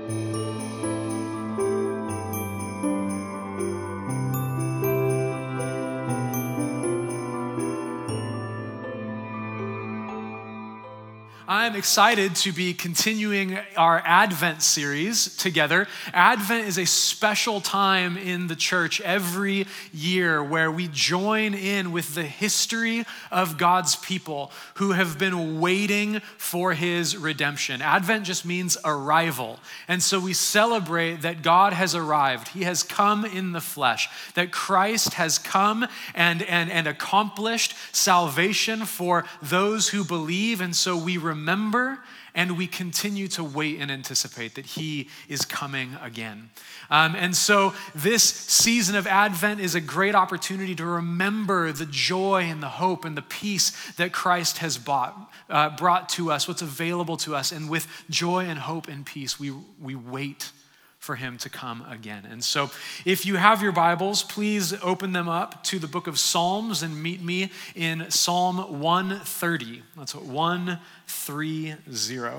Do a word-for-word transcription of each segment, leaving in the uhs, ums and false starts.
I'm excited to be continuing our Advent series together. Advent is a special time in the church every year where we join in with the history of God's people who have been waiting for his redemption. Advent just means arrival. And so we celebrate that God has arrived. He has come in the flesh, that Christ has come and, and, and accomplished salvation for those who believe. And so we remember Remember, and we continue to wait and anticipate that he is coming again. Um, and so this season of Advent is a great opportunity to remember the joy and the hope and the peace that Christ has bought, uh, brought to us, what's available to us. And with joy and hope and peace, we, we wait for him to come again. And so if you have your Bibles, please open them up to the book of Psalms and meet me in Psalm one thirty. That's one thirty. Uh,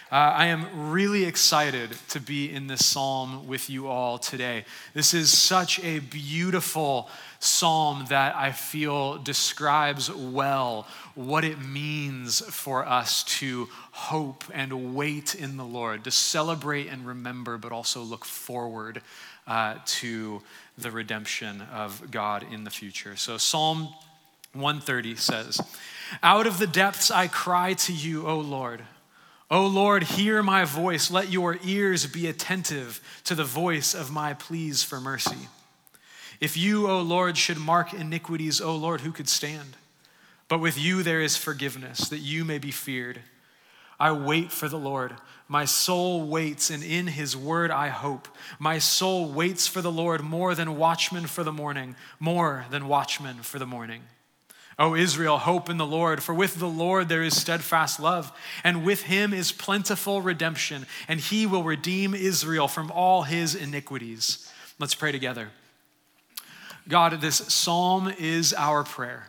I am really excited to be in this psalm with you all today. This is such a beautiful psalm that I feel describes well what it means for us to hope and wait in the Lord, to celebrate and remember, but also look forward uh, to the redemption of God in the future. So Psalm one thirty says, "Out of the depths I cry to you, O Lord. O Lord, hear my voice. Let your ears be attentive to the voice of my pleas for mercy. If you, O Lord, should mark iniquities, O Lord, who could stand? But with you there is forgiveness, that you may be feared. I wait for the Lord. My soul waits, and in his word I hope. My soul waits for the Lord more than watchmen for the morning, more than watchmen for the morning. O Israel, hope in the Lord, for with the Lord there is steadfast love, and with him is plentiful redemption, and he will redeem Israel from all his iniquities." Let's pray together. God, this psalm is our prayer.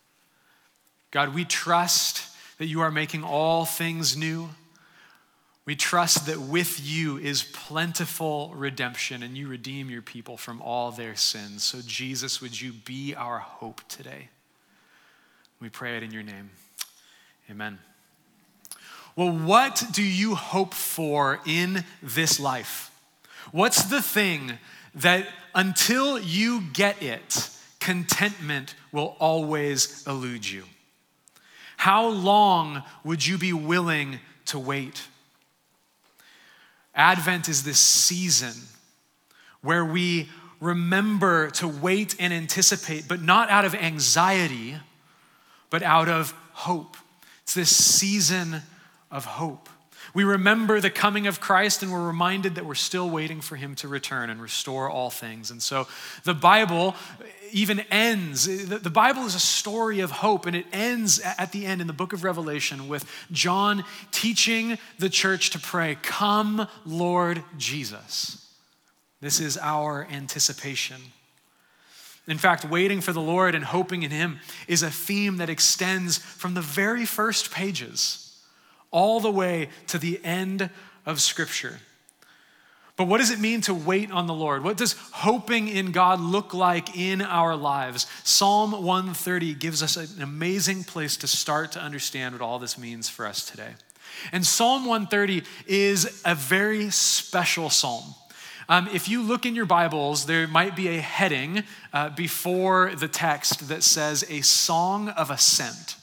God, we trust that you are making all things new. We trust that with you is plentiful redemption, and you redeem your people from all their sins. So Jesus, would you be our hope today? We pray it in your name. Amen. Well, what do you hope for in this life? What's the thing that until you get it, contentment will always elude you? How long would you be willing to wait? Advent is this season where we remember to wait and anticipate, but not out of anxiety, but out of hope. It's this season of hope. We remember the coming of Christ, and we're reminded that we're still waiting for him to return and restore all things. And so the Bible even ends, the Bible is a story of hope, and it ends at the end in the book of Revelation with John teaching the church to pray, "Come, Lord Jesus." This is our anticipation. In fact, waiting for the Lord and hoping in him is a theme that extends from the very first pages all the way to the end of Scripture. But what does it mean to wait on the Lord? What does hoping in God look like in our lives? Psalm one thirty gives us an amazing place to start to understand what all this means for us today. And Psalm one thirty is a very special psalm. Um, if you look in your Bibles, there might be a heading uh, before the text that says a song of ascent.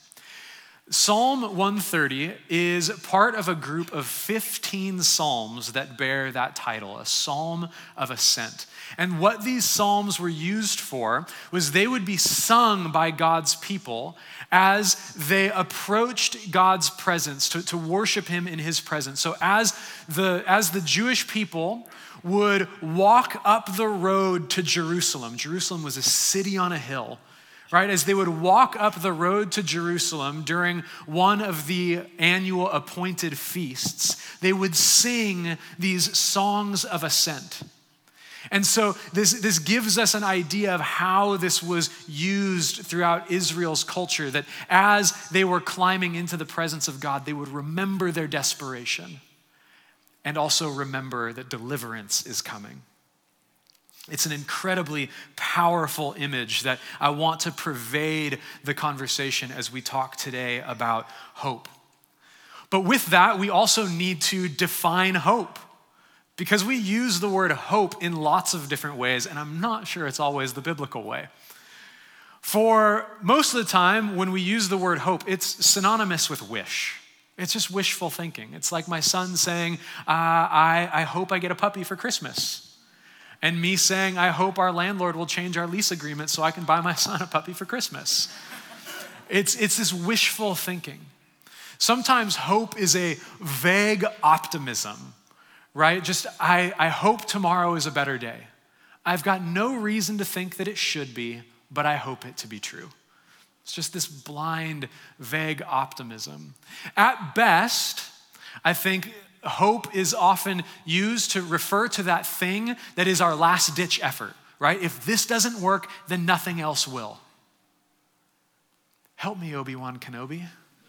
Psalm one thirty is part of a group of fifteen psalms that bear that title, a psalm of ascent. And what these psalms were used for was they would be sung by God's people as they approached God's presence to, to worship him in his presence. So as the, as the Jewish people would walk up the road to Jerusalem, Jerusalem was a city on a hill, right? As they would walk up the road to Jerusalem during one of the annual appointed feasts, they would sing these songs of ascent. And so this, this gives us an idea of how this was used throughout Israel's culture, that as they were climbing into the presence of God, they would remember their desperation. and also remember that deliverance is coming. It's an incredibly powerful image that I want to pervade the conversation as we talk today about hope. But with that, we also need to define hope, because we use the word hope in lots of different ways, and I'm not sure it's always the biblical way. For most of the time, when we use the word hope, it's synonymous with wish. It's just wishful thinking. It's like my son saying, uh, I, I hope I get a puppy for Christmas. And me saying, I hope our landlord will change our lease agreement so I can buy my son a puppy for Christmas. It's, it's this wishful thinking. Sometimes hope is a vague optimism, right? Just, I, I hope tomorrow is a better day. I've got no reason to think that it should be, but I hope it to be true. It's just this blind, vague optimism. At best, I think hope is often used to refer to that thing that is our last-ditch effort, right? If this doesn't work, then nothing else will. Help me, Obi-Wan Kenobi.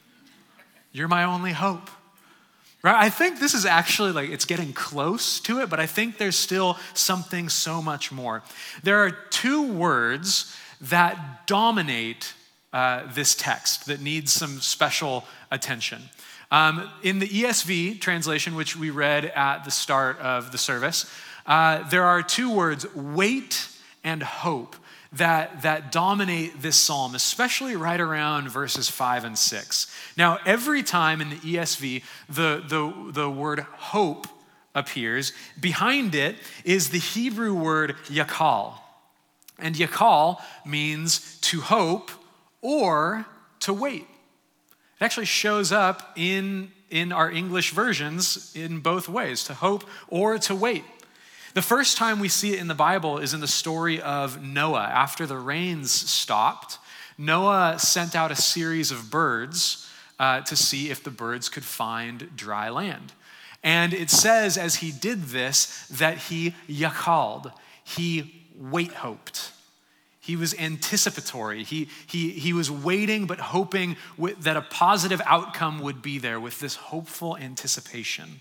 You're my only hope. Right? I think this is actually like, it's getting close to it, but I think there's still something so much more. There are two words that dominate uh, this text that needs some special attention. Um, in the E S V translation, which we read at the start of the service, uh, there are two words, wait and hope, that, that dominate this psalm, especially right around verses five and six. Now, every time in the E S V, the, the, the word hope appears, behind it is the Hebrew word yakal. And yakal means to hope or to wait. It actually shows up in, in our English versions in both ways, to hope or to wait. The first time we see it in the Bible is in the story of Noah. After the rains stopped, Noah sent out a series of birds uh, to see if the birds could find dry land. And it says as he did this that he yakaled, he wait hoped. He was anticipatory. He, he, he was waiting but hoping with, that a positive outcome would be there with this hopeful anticipation.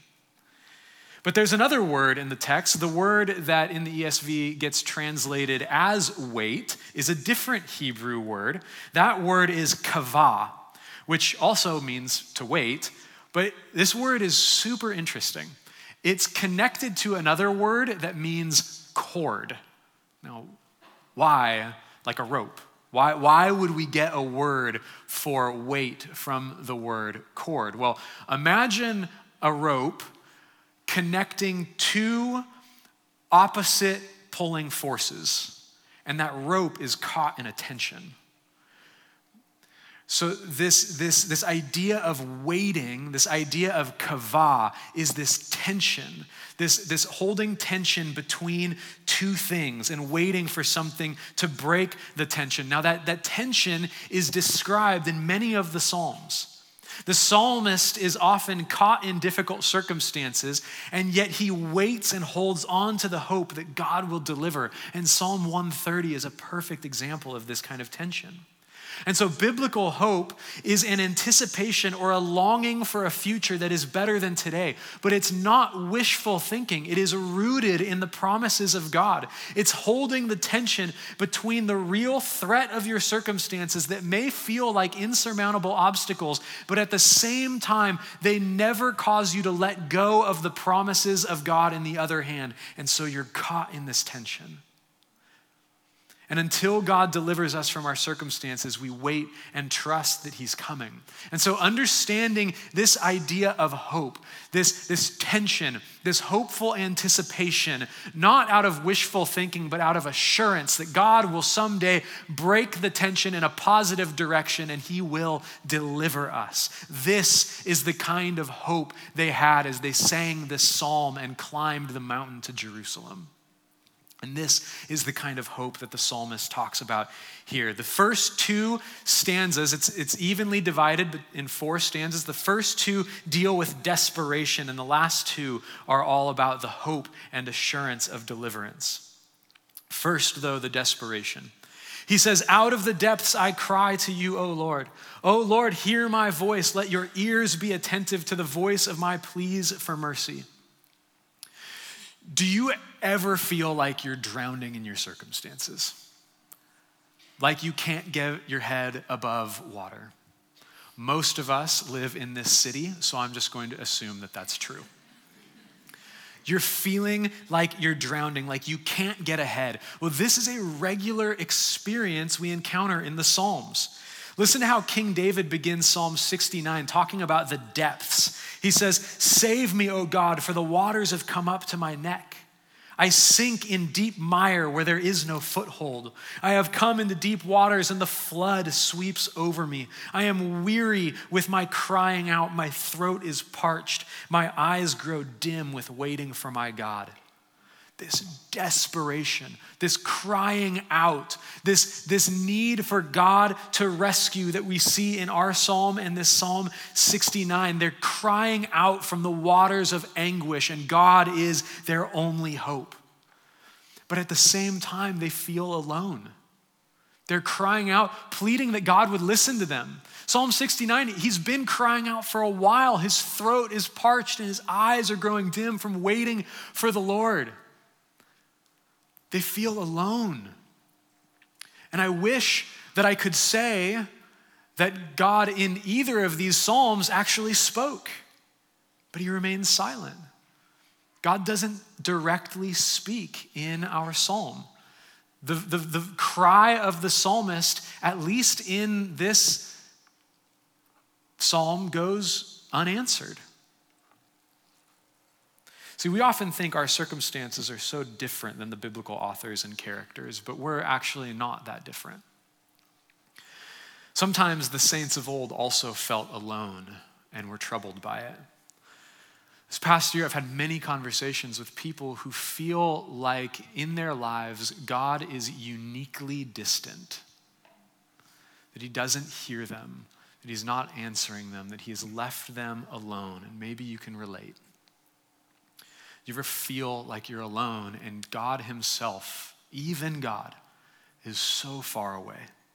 But there's another word in the text. The word that in the E S V gets translated as wait is a different Hebrew word. That word is kavah, which also means to wait. But this word is super interesting. It's connected to another word that means cord. Now, why? Like a rope. Why, why would we get a word for weight from the word cord? Well, imagine a rope connecting two opposite pulling forces, and that rope is caught in a tension. So this, this, this idea of waiting, this idea of kavah, is this tension, this, this holding tension between two things and waiting for something to break the tension. Now that, that tension is described in many of the Psalms. The psalmist is often caught in difficult circumstances, and yet he waits and holds on to the hope that God will deliver. And Psalm one thirty is a perfect example of this kind of tension. And so biblical hope is an anticipation or a longing for a future that is better than today. But it's not wishful thinking. It is rooted in the promises of God. It's holding the tension between the real threat of your circumstances that may feel like insurmountable obstacles, but at the same time, they never cause you to let go of the promises of God in the other hand. And so you're caught in this tension. And until God delivers us from our circumstances, we wait and trust that he's coming. And so understanding this idea of hope, this, this tension, this hopeful anticipation, not out of wishful thinking, but out of assurance that God will someday break the tension in a positive direction and he will deliver us. This is the kind of hope they had as they sang this psalm and climbed the mountain to Jerusalem. And this is the kind of hope that the psalmist talks about here. The first two stanzas, it's, it's evenly divided in four stanzas. The first two deal with desperation, and the last two are all about the hope and assurance of deliverance. First, though, the desperation. He says, "Out of the depths I cry to you, O Lord. O Lord, hear my voice. Let your ears be attentive to the voice of my pleas for mercy. Do you ever feel like you're drowning in your circumstances? Like you can't get your head above water? Most of us live in this city, so I'm just going to assume that that's true. You're feeling like you're drowning, like you can't get ahead. Well, this is a regular experience we encounter in the Psalms. Listen to how King David begins Psalm sixty-nine, talking about the depths. He says, "Save me, O God, for the waters have come up to my neck. I sink in deep mire where there is no foothold. I have come into deep waters and the flood sweeps over me. I am weary with my crying out. My throat is parched. My eyes grow dim with waiting for my God." This desperation, this crying out, this, this need for God to rescue that we see in our psalm and this Psalm sixty-nine. They're crying out from the waters of anguish, and God is their only hope. But at the same time, they feel alone. They're crying out, pleading that God would listen to them. Psalm sixty-nine, he's been crying out for a while. His throat is parched and his eyes are growing dim from waiting for the Lord. They feel alone. And I wish that I could say that God in either of these Psalms actually spoke, but he remains silent. God doesn't directly speak in our psalm. The, the, the cry of the psalmist, at least in this psalm, goes unanswered. See, we often think our circumstances are so different than the biblical authors and characters, but we're actually not that different. Sometimes the saints of old also felt alone and were troubled by it. This past year, I've had many conversations with people who feel like in their lives, God is uniquely distant, that he doesn't hear them, that he's not answering them, that he has left them alone, and maybe you can relate. You ever feel like you're alone and God himself, even God, is so far away?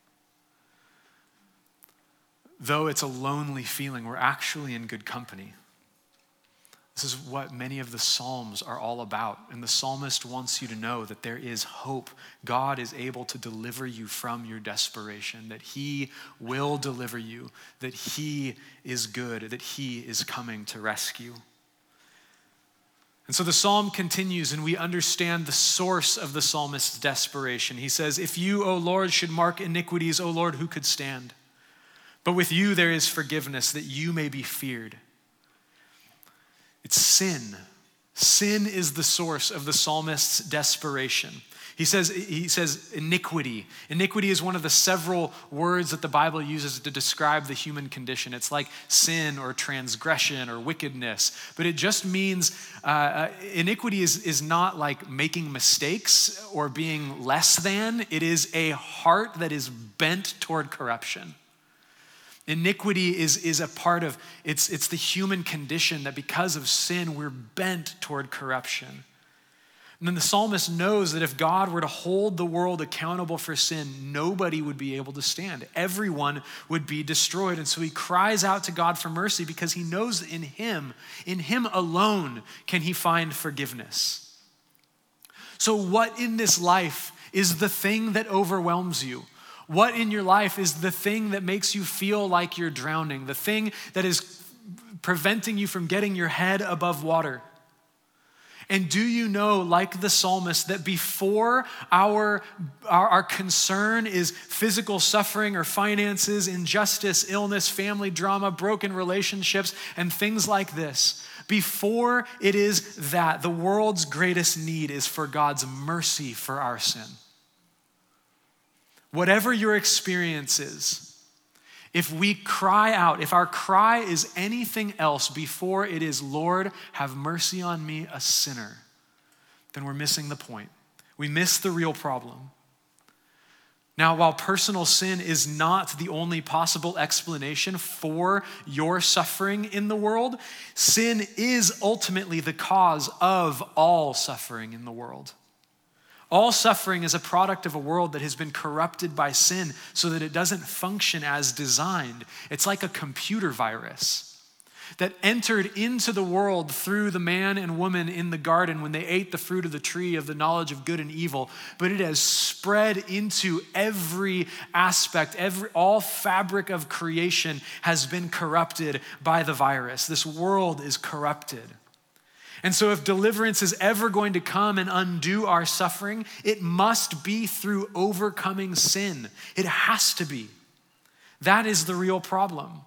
Though it's a lonely feeling, we're actually in good company. This is what many of the Psalms are all about. And the psalmist wants you to know that there is hope. God is able to deliver you from your desperation, that he will deliver you, that he is good, that he is coming to rescue. And so the psalm continues, and we understand the source of the psalmist's desperation. He says, "If you, O Lord, should mark iniquities, O Lord, who could stand? But with you there is forgiveness, that you may be feared." It's sin. Sin is the source of the psalmist's desperation. He says, he says iniquity. Iniquity is one of the several words that the Bible uses to describe the human condition. It's like sin or transgression or wickedness, but it just means uh, iniquity is, is not like making mistakes or being less than. It is a heart that is bent toward corruption. Iniquity is, is a part of, it's, it's the human condition that because of sin, we're bent toward corruption. And then the psalmist knows that if God were to hold the world accountable for sin, nobody would be able to stand. Everyone would be destroyed. And so he cries out to God for mercy because he knows that in him, in him alone, can he find forgiveness. So what in this life is the thing that overwhelms you? What in your life is the thing that makes you feel like you're drowning? The thing that is preventing you from getting your head above water? And do you know, like the psalmist, that before our, our, our concern is physical suffering or finances, injustice, illness, family drama, broken relationships, and things like this, before it is that, the world's greatest need is for God's mercy for our sin. Whatever your experience is, if we cry out, if our cry is anything else before it is, "Lord, have mercy on me, a sinner," then we're missing the point. We miss the real problem. Now, while personal sin is not the only possible explanation for your suffering in the world, sin is ultimately the cause of all suffering in the world. All suffering is a product of a world that has been corrupted by sin so that it doesn't function as designed. It's like a computer virus. that entered into the world through the man and woman in the garden when they ate the fruit of the tree of the knowledge of good and evil, but it has spread into every aspect, every all fabric of creation has been corrupted by the virus. This world is corrupted. And so if deliverance is ever going to come and undo our suffering, it must be through overcoming sin. It has to be. That is the real problem.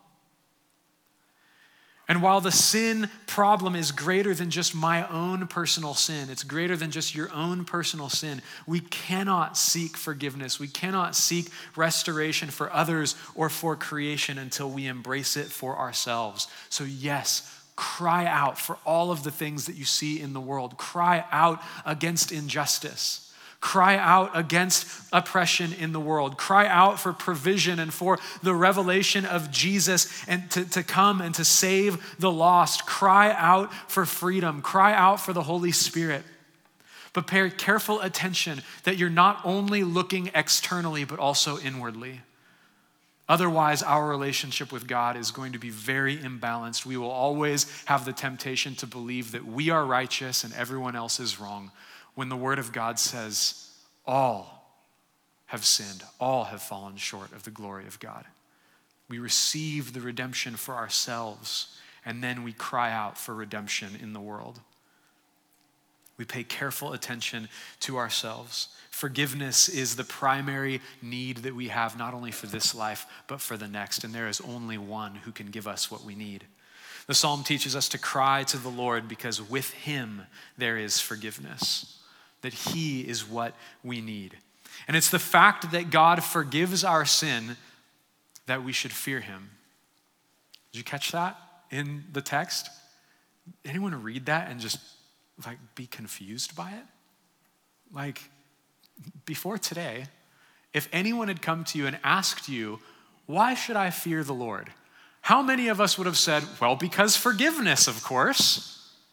And while the sin problem is greater than just my own personal sin, it's greater than just your own personal sin, we cannot seek forgiveness. We cannot seek restoration for others or for creation until we embrace it for ourselves. So yes, cry out for all of the things that you see in the world. Cry out against injustice. Cry out against oppression in the world. Cry out for provision and for the revelation of Jesus and to, to come and to save the lost. Cry out for freedom. Cry out for the Holy Spirit. But pay careful attention that you're not only looking externally, but also inwardly. Otherwise, our relationship with God is going to be very imbalanced. We will always have the temptation to believe that we are righteous and everyone else is wrong, when the Word of God says, all have sinned, all have fallen short of the glory of God. We receive the redemption for ourselves, and then we cry out for redemption in the world. We pay careful attention to ourselves. Forgiveness is the primary need that we have, not only for this life, but for the next, and there is only one who can give us what we need. The psalm teaches us to cry to the Lord because with him there is forgiveness. That he is what we need. And it's the fact that God forgives our sin that we should fear him. Did you catch that in the text? Anyone read that and just like be confused by it? Like before today, if anyone had come to you and asked you, why should I fear the Lord? How many of us would have said, well, because forgiveness, of course.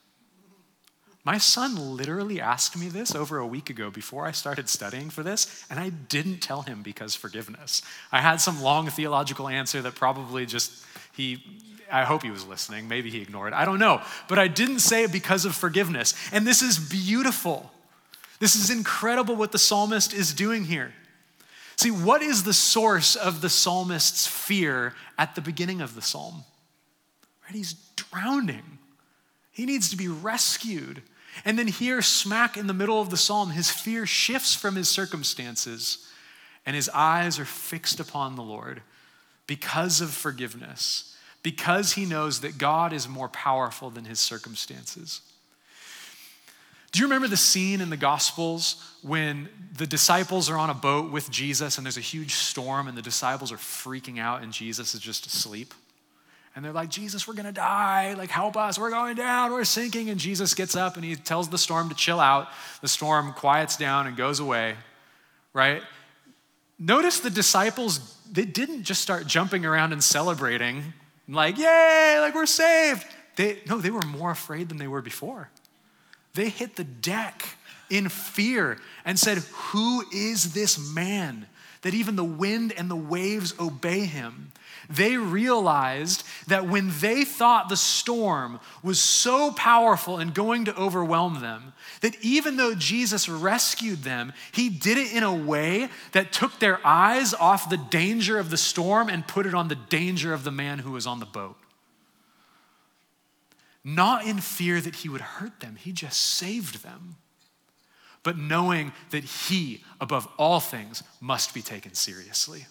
My son literally asked me this over a week ago before I started studying for this, and I didn't tell him because forgiveness. I had some long theological answer that probably just, he, I hope he was listening, maybe he ignored, I don't know. But I didn't say it because of forgiveness. And this is beautiful. This is incredible what the psalmist is doing here. See, what is the source of the psalmist's fear at the beginning of the psalm? Right? He's drowning. He needs to be rescued. And then here, smack in the middle of the psalm, his fear shifts from his circumstances and his eyes are fixed upon the Lord because of forgiveness, because he knows that God is more powerful than his circumstances. Do you remember the scene in the Gospels when the disciples are on a boat with Jesus and there's a huge storm and the disciples are freaking out and Jesus is just asleep? And they're like, Jesus, we're gonna die. Like, help us, we're going down, we're sinking. And Jesus gets up and he tells the storm to chill out. The storm quiets down and goes away, right? Notice the disciples, they didn't just start jumping around and celebrating, like, yay, like we're saved. They, no, they were more afraid than they were before. They hit the deck in fear and said, who is this man that even the wind and the waves obey him? They realized that when they thought the storm was so powerful and going to overwhelm them, that even though Jesus rescued them, he did it in a way that took their eyes off the danger of the storm and put it on the danger of the man who was on the boat. Not in fear that he would hurt them, he just saved them. But knowing that he, above all things, must be taken seriously.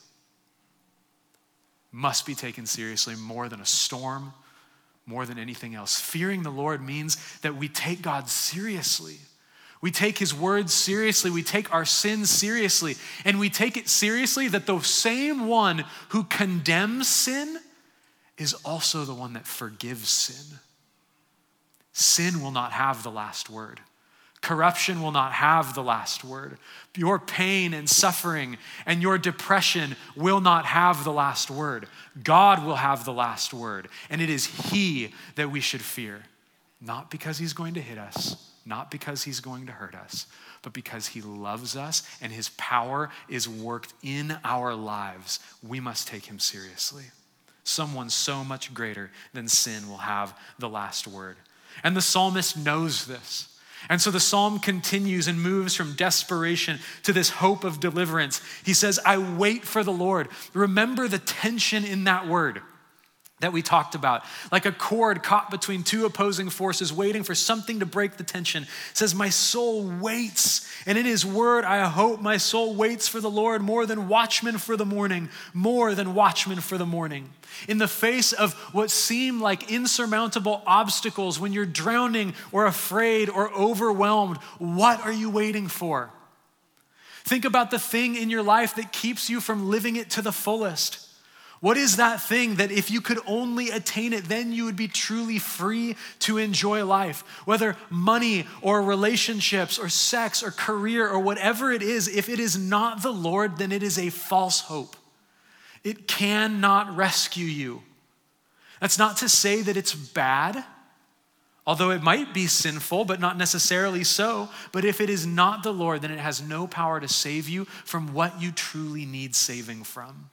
Must be taken seriously more than a storm, more than anything else. Fearing the Lord means that we take God seriously. We take his word seriously. We take our sins seriously. And we take it seriously that the same one who condemns sin is also the one that forgives sin. Sin will not have the last word. Corruption will not have the last word. Your pain and suffering and your depression will not have the last word. God will have the last word. And it is he that we should fear. Not because he's going to hit us, not because he's going to hurt us, but because he loves us and his power is worked in our lives. We must take him seriously. Someone so much greater than sin will have the last word. And the psalmist knows this. And so the psalm continues and moves from desperation to this hope of deliverance. He says, I wait for the Lord. Remember the tension in that word that we talked about. Like a cord caught between two opposing forces, waiting for something to break the tension. It says, my soul waits, and in his word I hope. My soul waits for the Lord more than watchmen for the morning, more than watchmen for the morning. In the face of what seem like insurmountable obstacles, when you're drowning or afraid or overwhelmed, what are you waiting for? Think about the thing in your life that keeps you from living it to the fullest. What is that thing that if you could only attain it, then you would be truly free to enjoy life? Whether money or relationships or sex or career or whatever it is, if it is not the Lord, then it is a false hope. It cannot rescue you. That's not to say that it's bad, although it might be sinful, but not necessarily so. But if it is not the Lord, then it has no power to save you from what you truly need saving from.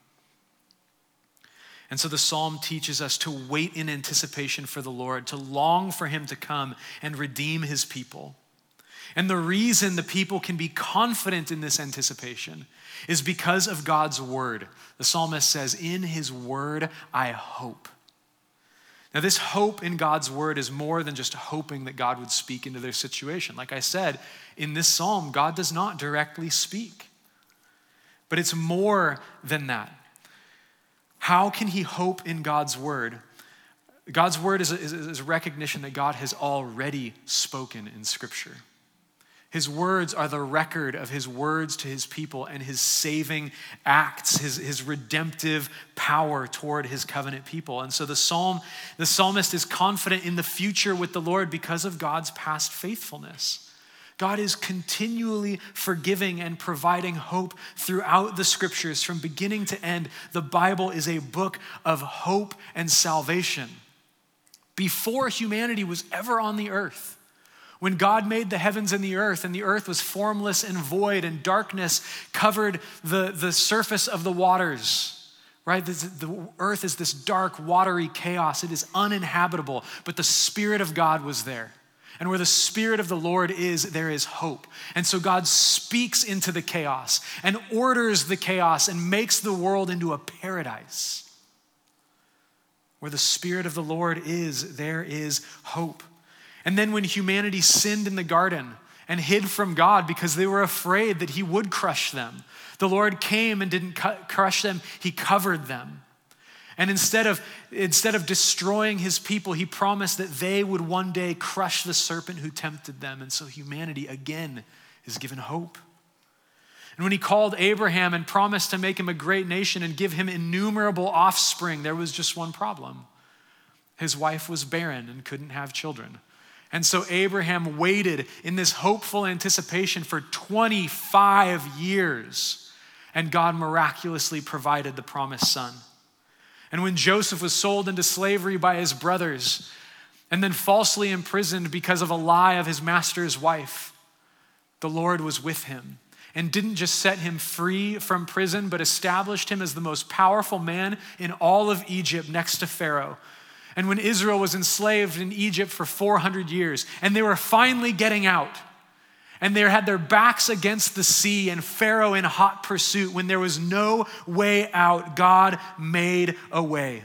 And so the psalm teaches us to wait in anticipation for the Lord, to long for him to come and redeem his people. And the reason the people can be confident in this anticipation is because of God's word. The psalmist says, in his word, I hope. Now, this hope in God's word is more than just hoping that God would speak into their situation. Like I said, in this psalm, God does not directly speak. But it's more than that. How can he hope in God's word? God's word is a, is, is a recognition that God has already spoken in Scripture. His words are the record of his words to his people and his saving acts, his, his redemptive power toward his covenant people. And so the psalm, the psalmist is confident in the future with the Lord because of God's past faithfulness. God is continually forgiving and providing hope throughout the scriptures from beginning to end. The Bible is a book of hope and salvation. Before humanity was ever on the earth, when God made the heavens and the earth, and the earth was formless and void, and darkness covered the, the surface of the waters, right? This, the earth is this dark, watery chaos. It is uninhabitable, but the Spirit of God was there. And where the Spirit of the Lord is, there is hope. And so God speaks into the chaos and orders the chaos and makes the world into a paradise. Where the Spirit of the Lord is, there is hope. And then when humanity sinned in the garden and hid from God because they were afraid that he would crush them, the Lord came and didn't cu- crush them, he covered them. And instead of, instead of destroying his people, he promised that they would one day crush the serpent who tempted them. And so humanity again is given hope. And when he called Abraham and promised to make him a great nation and give him innumerable offspring, there was just one problem. His wife was barren and couldn't have children. And so Abraham waited in this hopeful anticipation for twenty-five years, and God miraculously provided the promised son. And when Joseph was sold into slavery by his brothers and then falsely imprisoned because of a lie of his master's wife, the Lord was with him and didn't just set him free from prison, but established him as the most powerful man in all of Egypt next to Pharaoh. And when Israel was enslaved in Egypt for four hundred years, and they were finally getting out, and they had their backs against the sea and Pharaoh in hot pursuit, when there was no way out, God made a way.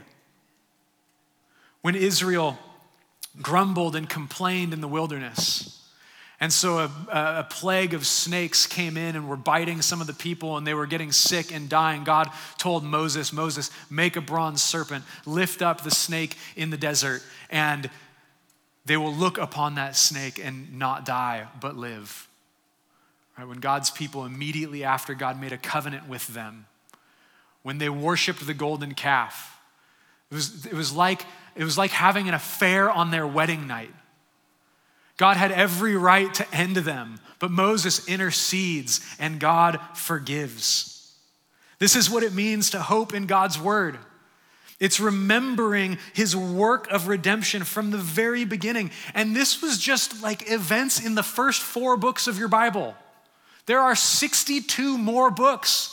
When Israel grumbled and complained in the wilderness, and so a, a plague of snakes came in and were biting some of the people, and they were getting sick and dying, God told Moses, Moses, make a bronze serpent, lift up the snake in the desert, and they will look upon that snake and not die, but live. Right? When God's people, immediately after God made a covenant with them, when they worshiped the golden calf, it was, it was like, it was like having an affair on their wedding night. God had every right to end them, but Moses intercedes and God forgives. This is what it means to hope in God's word. It's remembering his work of redemption from the very beginning. And this was just like events in the first four books of your Bible. There are sixty-two more books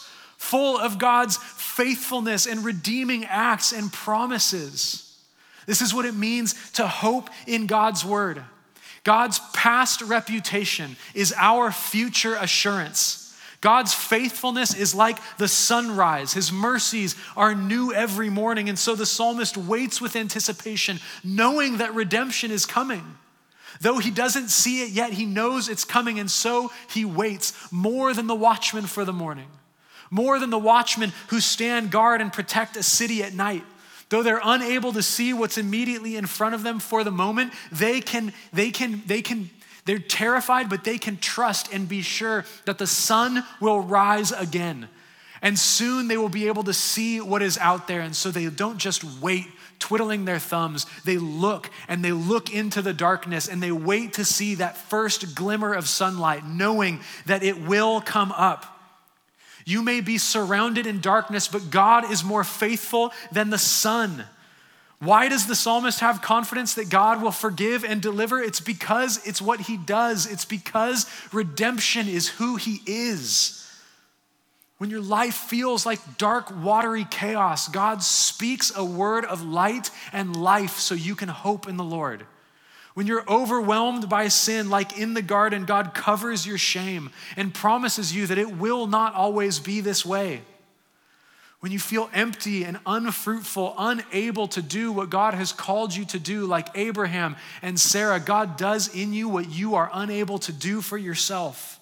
full of God's faithfulness and redeeming acts and promises. This is what it means to hope in God's word. God's past reputation is our future assurance. God's faithfulness is like the sunrise. His mercies are new every morning. And so the psalmist waits with anticipation, knowing that redemption is coming. Though he doesn't see it yet, he knows it's coming. And so he waits more than the watchmen for the morning, more than the watchmen who stand guard and protect a city at night. Though they're unable to see what's immediately in front of them for the moment, they can, they can, they can, they're terrified, but they can trust and be sure that the sun will rise again. And soon they will be able to see what is out there. And so they don't just wait, twiddling their thumbs. They look and they look into the darkness and they wait to see that first glimmer of sunlight, knowing that it will come up. You may be surrounded in darkness, but God is more faithful than the sun. Why does the psalmist have confidence that God will forgive and deliver? It's because it's what he does. It's because redemption is who he is. When your life feels like dark, watery chaos, God speaks a word of light and life so you can hope in the Lord. When you're overwhelmed by sin, like in the garden, God covers your shame and promises you that it will not always be this way. When you feel empty and unfruitful, unable to do what God has called you to do, like Abraham and Sarah, God does in you what you are unable to do for yourself.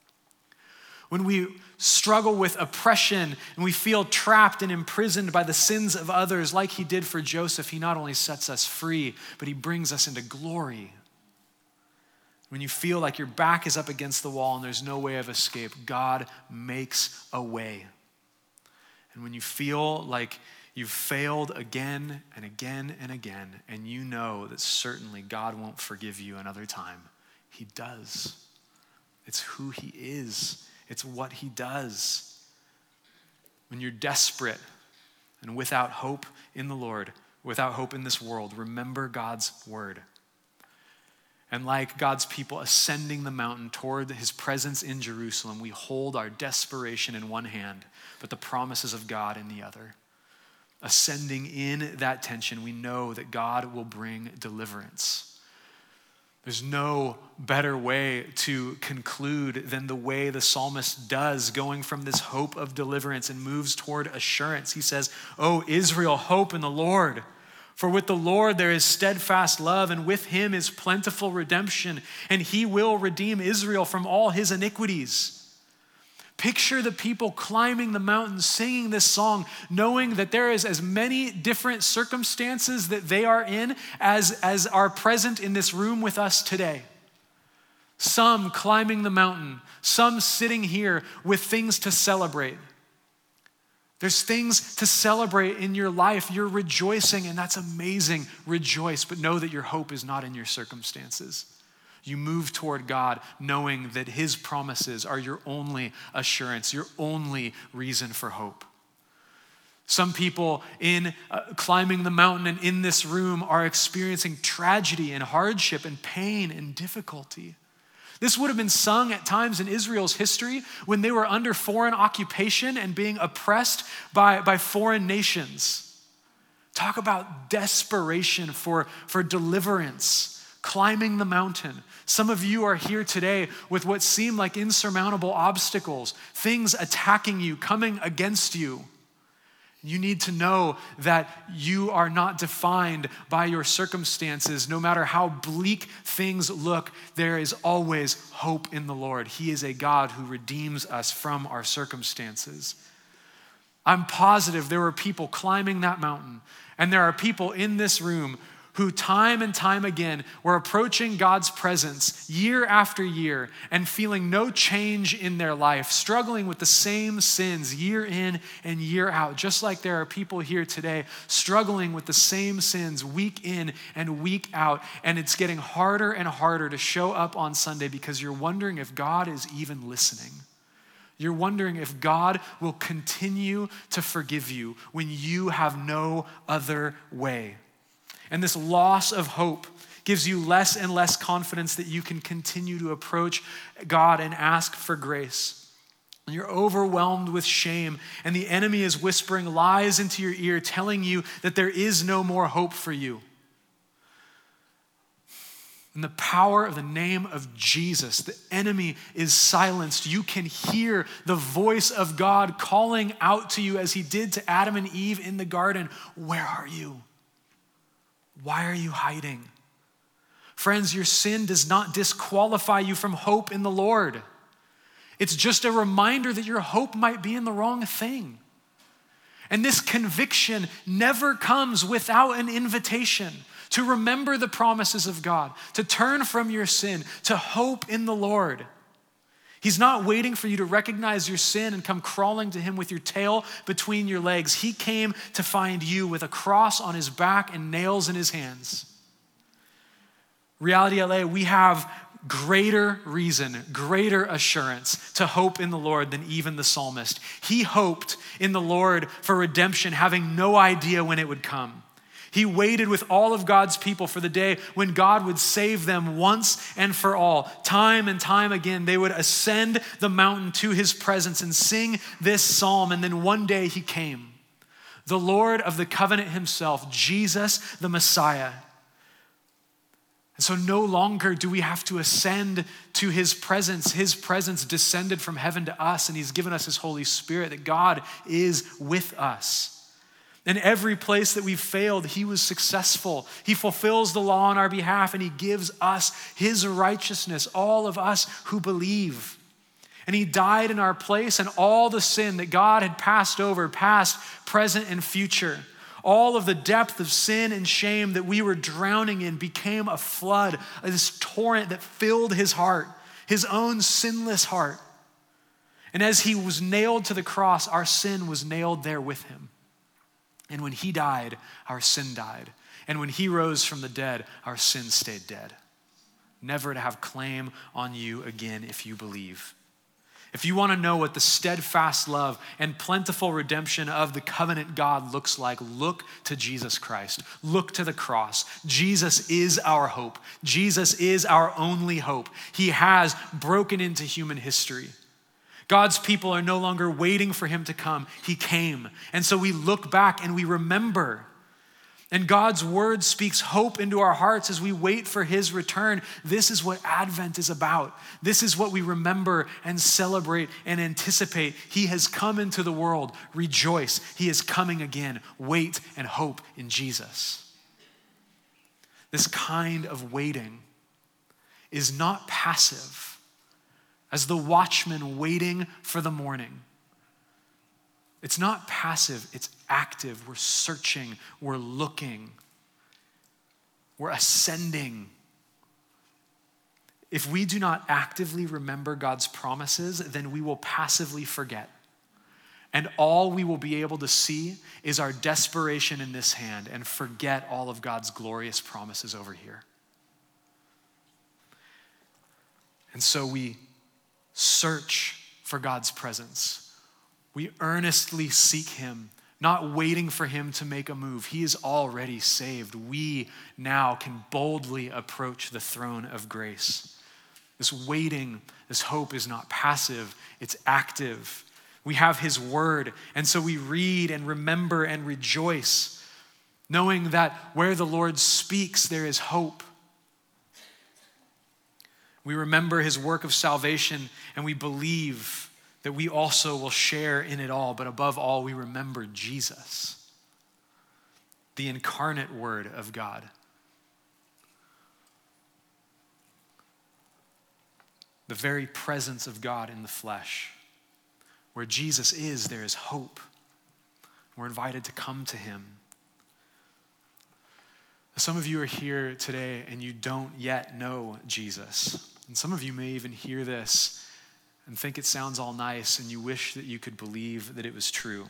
When we struggle with oppression and we feel trapped and imprisoned by the sins of others, like he did for Joseph, he not only sets us free, but he brings us into glory. When you feel like your back is up against the wall and there's no way of escape, God makes a way. And when you feel like you've failed again and again and again, and you know that certainly God won't forgive you another time, he does. It's who he is. It's what he does. When you're desperate and without hope in the Lord, without hope in this world, remember God's word. And like God's people ascending the mountain toward his presence in Jerusalem, we hold our desperation in one hand, but the promises of God in the other. Ascending in that tension, we know that God will bring deliverance. There's no better way to conclude than the way the psalmist does, going from this hope of deliverance and moves toward assurance. He says, "O Israel, hope in the Lord. For with the Lord there is steadfast love, and with him is plentiful redemption, and he will redeem Israel from all his iniquities." Picture the people climbing the mountain, singing this song, knowing that there is as many different circumstances that they are in as, as are present in this room with us today. Some climbing the mountain, some sitting here with things to celebrate. There's things to celebrate in your life. You're rejoicing, and that's amazing. Rejoice, but know that your hope is not in your circumstances. You move toward God knowing that his promises are your only assurance, your only reason for hope. Some people in uh, climbing the mountain and in this room are experiencing tragedy and hardship and pain and difficulty. This would have been sung at times in Israel's history when they were under foreign occupation and being oppressed by, by foreign nations. Talk about desperation for, for deliverance. Climbing the mountain. Some of you are here today with what seem like insurmountable obstacles, things attacking you, coming against you. You need to know that you are not defined by your circumstances. No matter how bleak things look, there is always hope in the Lord. He is a God who redeems us from our circumstances. I'm positive there were people climbing that mountain, and there are people in this room who time and time again were approaching God's presence year after year and feeling no change in their life, struggling with the same sins year in and year out, just like there are people here today struggling with the same sins week in and week out, and it's getting harder and harder to show up on Sunday because you're wondering if God is even listening. You're wondering if God will continue to forgive you when you have no other way. And this loss of hope gives you less and less confidence that you can continue to approach God and ask for grace. and you're overwhelmed with shame, and the enemy is whispering lies into your ear, telling you that there is no more hope for you. In the power of the name of Jesus, the enemy is silenced. You can hear the voice of God calling out to you as he did to Adam and Eve in the garden. Where are you? Why are you hiding? Friends, your sin does not disqualify you from hope in the Lord. It's just a reminder that your hope might be in the wrong thing. And this conviction never comes without an invitation to remember the promises of God, to turn from your sin, to hope in the Lord. He's not waiting for you to recognize your sin and come crawling to him with your tail between your legs. He came to find you with a cross on his back and nails in his hands. Reality L A, we have greater reason, greater assurance to hope in the Lord than even the psalmist. He hoped in the Lord for redemption, having no idea when it would come. He waited with all of God's people for the day when God would save them once and for all. Time and time again, they would ascend the mountain to his presence and sing this psalm. And then one day he came, the Lord of the covenant himself, Jesus, the Messiah. And so no longer do we have to ascend to his presence. His presence descended from heaven to us, and he's given us his Holy Spirit, that God is with us. In every place that we've failed, he was successful. He fulfills the law on our behalf, and he gives us his righteousness, all of us who believe. And he died in our place, and all the sin that God had passed over, past, present, and future, all of the depth of sin and shame that we were drowning in became a flood, this torrent that filled his heart, his own sinless heart. And as he was nailed to the cross, our sin was nailed there with him. And when he died, our sin died. And when he rose from the dead, our sin stayed dead. Never to have claim on you again if you believe. If you want to know what the steadfast love and plentiful redemption of the covenant God looks like, look to Jesus Christ. Look to the cross. Jesus is our hope. Jesus is our only hope. He has broken into human history. God's people are no longer waiting for him to come. He came. And so we look back and we remember. And God's word speaks hope into our hearts as we wait for his return. This is what Advent is about. This is what we remember and celebrate and anticipate. He has come into the world. Rejoice. He is coming again. Wait and hope in Jesus. This kind of waiting is not passive, as the watchman waiting for the morning. It's not passive, it's active. We're searching, we're looking, we're ascending. If we do not actively remember God's promises, then we will passively forget. And all we will be able to see is our desperation in this hand and forget all of God's glorious promises over here. And so we search for God's presence. We earnestly seek him, not waiting for him to make a move. He is already saved. We now can boldly approach the throne of grace. This waiting, this hope is not passive, it's active. We have his word, and so we read and remember and rejoice, knowing that where the Lord speaks, there is hope. We remember his work of salvation, and we believe that we also will share in it all. But above all, we remember Jesus, the incarnate word of God. The very presence of God in the flesh. Where Jesus is, there is hope. We're invited to come to him. Some of you are here today and you don't yet know Jesus. And some of you may even hear this and think it sounds all nice and you wish that you could believe that it was true.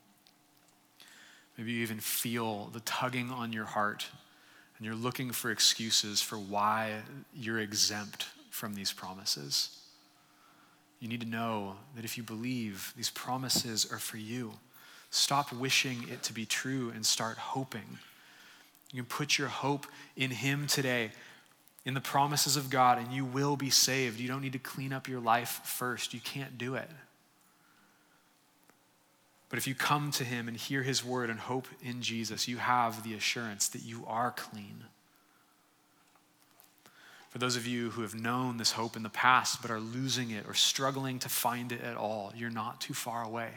Maybe you even feel the tugging on your heart and you're looking for excuses for why you're exempt from these promises. You need to know that if you believe, these promises are for you. Stop wishing it to be true and start hoping. You can put your hope in him today, in the promises of God, and you will be saved. You don't need to clean up your life first. You can't do it. But if you come to him and hear his word and hope in Jesus, you have the assurance that you are clean. For those of you who have known this hope in the past but are losing it or struggling to find it at all, you're not too far away.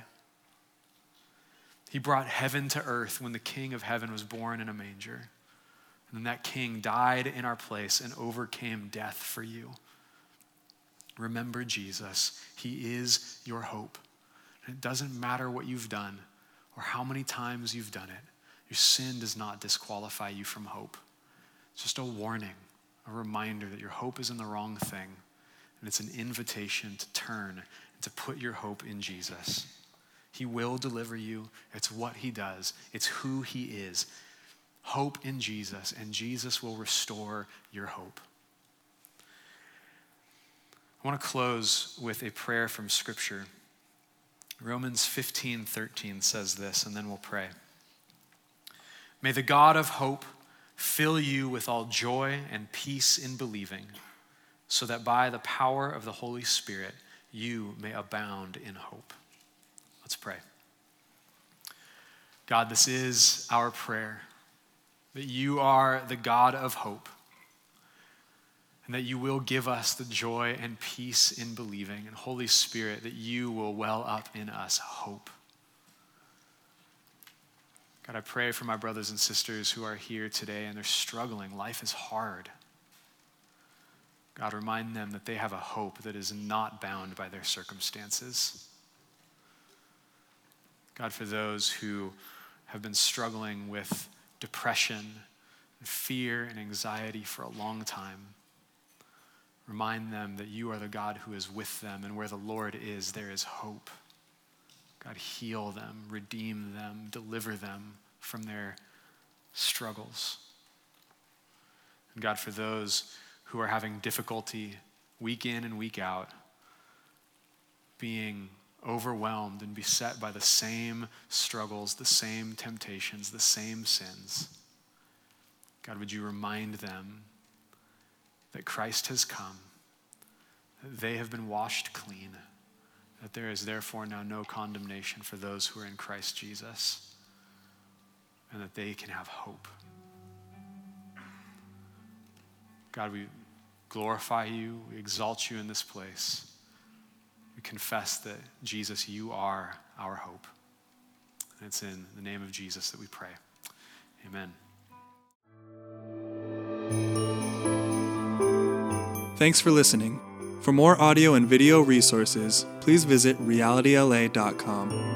He brought heaven to earth when the King of heaven was born in a manger. And then that King died in our place and overcame death for you. Remember Jesus. He is your hope. And it doesn't matter what you've done or how many times you've done it. Your sin does not disqualify you from hope. It's just a warning, a reminder that your hope is in the wrong thing. And it's an invitation to turn and to put your hope in Jesus. He will deliver you. It's what he does. It's who he is. Hope in Jesus, and Jesus will restore your hope. I want to close with a prayer from Scripture. Romans fifteen thirteen says this, and then we'll pray. May the God of hope fill you with all joy and peace in believing, so that by the power of the Holy Spirit you may abound in hope. Let's pray. God, this is our prayer, that you are the God of hope, and that you will give us the joy and peace in believing, and Holy Spirit, that you will well up in us hope. God, I pray for my brothers and sisters who are here today and they're struggling. Life is hard. God, remind them that they have a hope that is not bound by their circumstances. God, for those who have been struggling with depression and fear and anxiety for a long time, remind them that you are the God who is with them, and where the Lord is, there is hope. God, heal them, redeem them, deliver them from their struggles. And God, for those who are having difficulty week in and week out, being overwhelmed and beset by the same struggles, the same temptations, the same sins, God, would you remind them that Christ has come, that they have been washed clean, that there is therefore now no condemnation for those who are in Christ Jesus, and that they can have hope. God, we glorify you, we exalt you in this place. We confess that, Jesus, you are our hope. And it's in the name of Jesus that we pray. Amen. Thanks for listening. For more audio and video resources, please visit reality l a dot com.